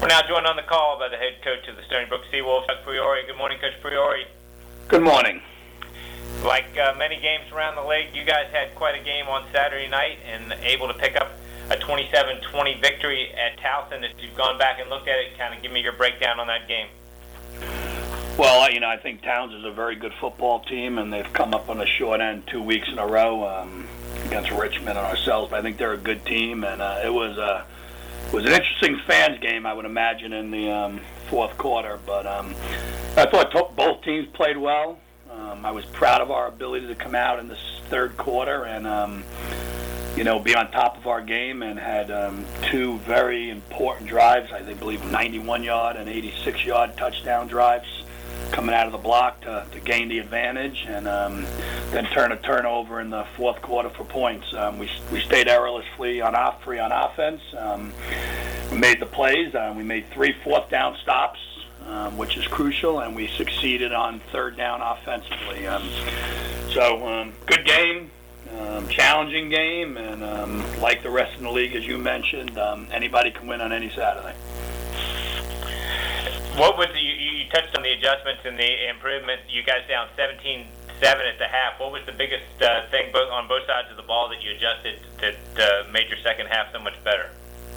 We're now joined on the call by the head coach of the Stony Brook Seawolves, Chuck Priore. Good morning, Coach Priore. Good morning. Like many games around the league, you guys had quite a game on Saturday night and able to pick up a 27-20 victory at Towson. As you've gone back and looked at it, kind of give me your breakdown on that game. Well, I think Towns is a very good football team, and they've come up on the short end 2 weeks in a row against Richmond and ourselves. But I think they're a good team, and it was an interesting fans game, I would imagine, in the fourth quarter. But I thought both teams played well. I was proud of our ability to come out in the third quarter and be on top of our game, and had two very important drives. I believe 91-yard and 86-yard touchdown drives coming out of the block to gain the advantage, and then turn a turnover in the fourth quarter for points. We stayed errorlessly free on offense. We made the plays. We made 3 fourth down stops, which is crucial, and we succeeded on third down offensively. So good game, challenging game, and like the rest of the league, as you mentioned, anybody can win on any Saturday. What was you touched on the adjustments and the improvement? You guys down 17-7 at the half. What was the biggest thing on both sides of the ball that you adjusted that made your second half so much better?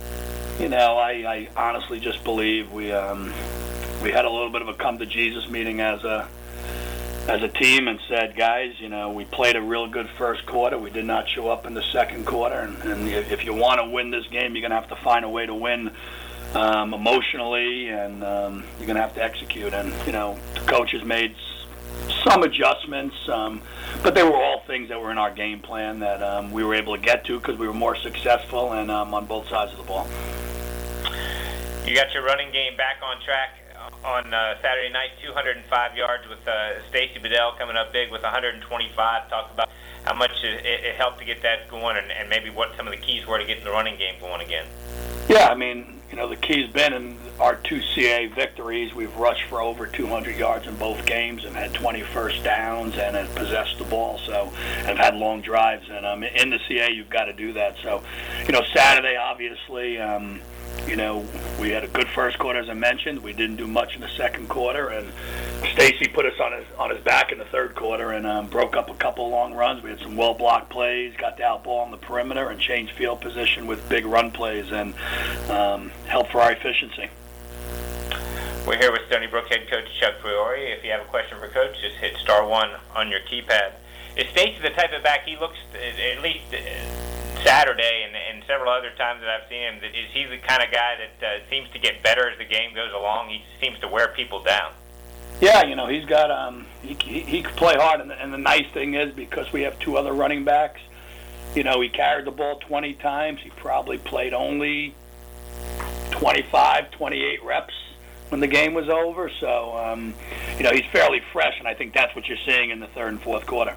I honestly just believe we had a little bit of a come to Jesus meeting as a team, and said, guys, we played a real good first quarter. We did not show up in the second quarter, and if you want to win this game, you're going to have to find a way to win emotionally, and you're going to have to execute. And the coaches made some adjustments, but they were all things that were in our game plan that we were able to get to because we were more successful and on both sides of the ball. You got your running game back on track on Saturday night, 205 yards with Stacy Bedell coming up big with 125. Talk about how much it helped to get that going, and maybe what some of the keys were to getting the running game going again. Yeah, the key's been in our 2 CA victories. We've rushed for over 200 yards in both games and had 20 first downs and have possessed the ball, so have had long drives. And in the CA, you've got to do that. So, Saturday, obviously, we had a good first quarter, as I mentioned. We didn't do much in the second quarter, and Stacy put us on his back in the third quarter and broke up a couple of long runs. We had some well-blocked plays, got the out ball on the perimeter, and changed field position with big run plays, and helped for our efficiency. We're here with Stony Brook head coach Chuck Priore. If you have a question for Coach, just hit *1 on your keypad. Is Stacy the type of back, he looks, at least Saturday and several other times that I've seen him, is he the kind of guy that seems to get better as the game goes along? He seems to wear people down. Yeah, he's got he can play hard, and the nice thing is, because we have 2 other running backs, he carried the ball 20 times. He probably played only 25, 28 reps when the game was over. So, he's fairly fresh, and I think that's what you're seeing in the third and fourth quarter.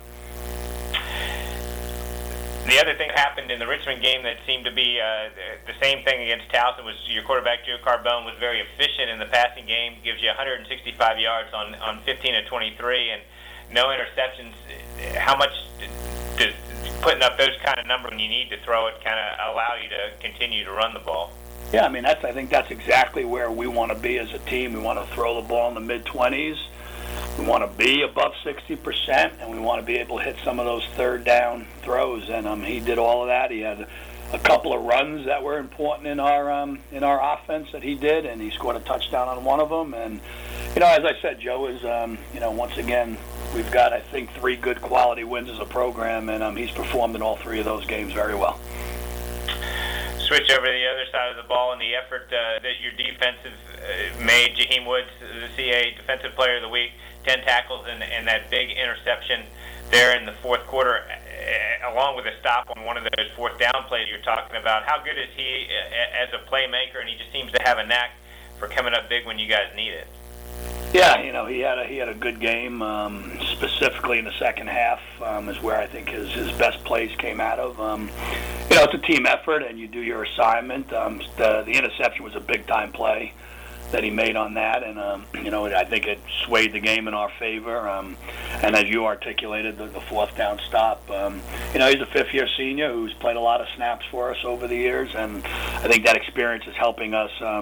The other thing that happened in the Richmond game that seemed to be the same thing against Towson was your quarterback, Joe Carbone, was very efficient in the passing game, gives you 165 yards on 15 of 23, and no interceptions. How much does putting up those kind of numbers when you need to throw it kind of allow you to continue to run the ball? Yeah, I think that's exactly where we want to be as a team. We want to throw the ball in the mid-20s. We want to be above 60%, and we want to be able to hit some of those third down throws. And he did all of that. He had a couple of runs that were important in our offense that he did, and he scored a touchdown on one of them. And as I said, Joe is once again, we've got, I think, 3 good quality wins as a program, and he's performed in all 3 of those games very well. Switch over to the other side of the ball and the effort that your defense made. Jaheim Woods, the CA Defensive Player of the Week, 10 tackles and that big interception there in the fourth quarter, along with a stop on one of those fourth down plays you're talking about. How good is he as a playmaker? And he just seems to have a knack for coming up big when you guys need it. Yeah, he had a good game. Specifically in the second half is where I think his best plays came out of. It's a team effort, and you do your assignment. The interception was a big time play that he made on that, and I think it swayed the game in our favor. And as you articulated, the fourth down stop. He's a fifth-year senior who's played a lot of snaps for us over the years, and I think that experience is helping us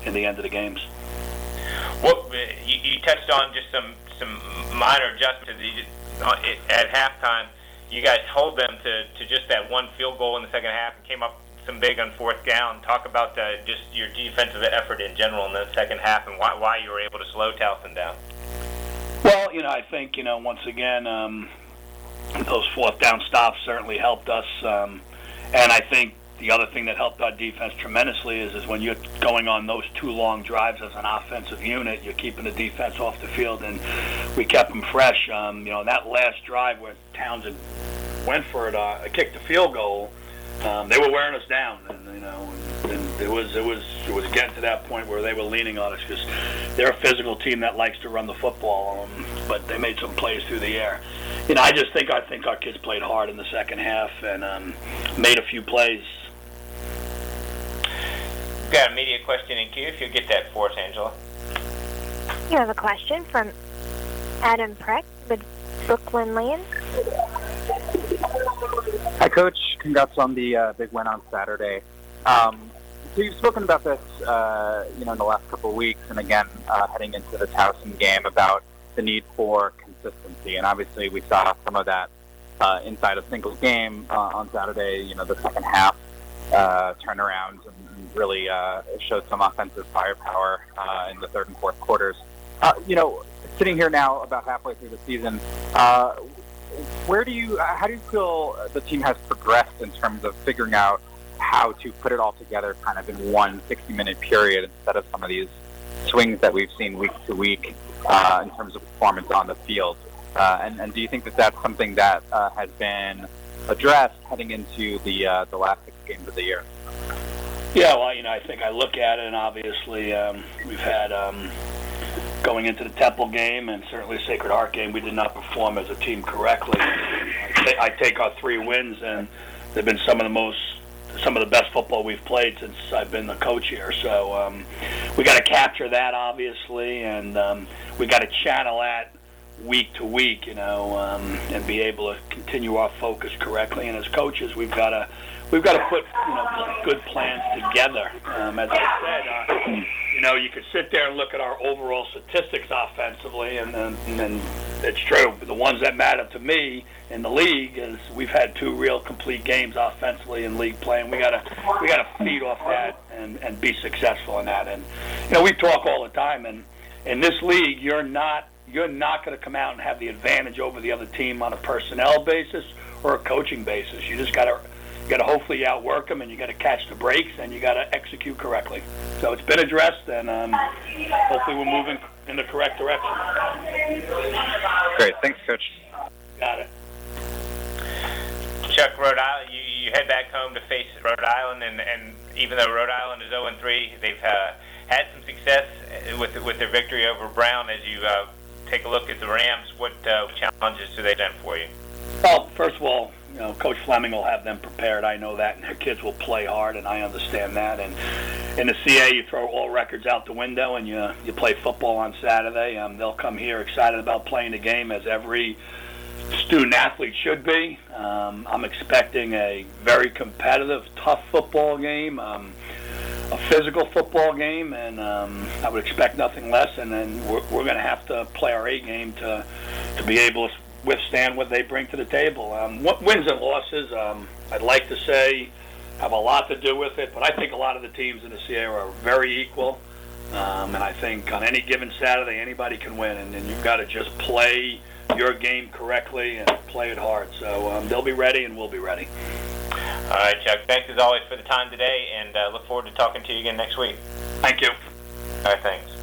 in the end of the games. Well, you touched on just some minor adjustments at halftime. You guys hold them to just that one field goal in the second half and came up some big on fourth down. Talk about just your defensive effort in general in the second half and why you were able to slow Towson down. Well, I think, once again, those fourth down stops certainly helped us. And I think the other thing that helped our defense tremendously is when you're going on those two long drives as an offensive unit, you're keeping the defense off the field, and we kept them fresh. That last drive where Townsend went for it, kicked the field goal, they were wearing us down, and it was getting to that point where they were leaning on us because they're a physical team that likes to run the football, but they made some plays through the air. I think our kids played hard in the second half and made a few plays. We've got a media question in queue. If you'll get that for us, Angela. You have a question from Adam Preck with Brooklyn Land. Hi, Coach. Congrats on the big win on Saturday. So you've spoken about this, in the last couple of weeks, and again, heading into the Towson game about the need for consistency. And obviously, we saw some of that inside a single game on Saturday. The second half turnaround and really showed some offensive firepower in the third and fourth quarters. Sitting here now, about halfway through the season. How do you feel the team has progressed in terms of figuring out how to put it all together kind of in one 60-minute period instead of some of these swings that we've seen week to week in terms of performance on the field? And do you think that that's something that has been addressed heading into the last 6 games of the year? Yeah, well, I think I look at it, and obviously we've had going into the Temple game and certainly the Sacred Heart game, we did not perform as a team correctly. I take our 3 wins, and they've been some of the best football we've played since I've been the coach here. So we got to capture that, obviously, and we got to channel that week to week, and be able to continue our focus correctly. And as coaches, we've got to put good plans together. As I said, you could sit there and look at our overall statistics offensively, and it's true. The ones that matter to me in the league is we've had 2 real complete games offensively in league play, and we gotta feed off that and be successful in that. And we talk all the time, and in this league, you're not going to come out and have the advantage over the other team on a personnel basis or a coaching basis. You just got to hopefully outwork them, and you got to catch the breaks, and you got to execute correctly. So it's been addressed, and hopefully we're moving in the correct direction. Great, thanks, Coach. Got it. Chuck, Rhode Island, you head back home to face Rhode Island, and even though Rhode Island is 0-3, they've had some success with their victory over Brown. As you take a look at the Rams, what challenges do they present for you? Well, first of all, Coach Fleming will have them prepared. I know that, and their kids will play hard, and I understand that. And in the CA, you throw all records out the window, and you play football on Saturday. They'll come here excited about playing the game, as every student athlete should be. I'm expecting a very competitive, tough football game, a physical football game, and I would expect nothing less. And then we're going to have to play our A game to be able to withstand what they bring to the table. What wins and losses, I'd like to say, have a lot to do with it, but I think a lot of the teams in the CA are very equal, and I think on any given Saturday, anybody can win, and you've got to just play your game correctly and play it hard. So they'll be ready, and we'll be ready. All right, Chuck, thanks as always for the time today, and look forward to talking to you again next week. Thank you. All right, thanks.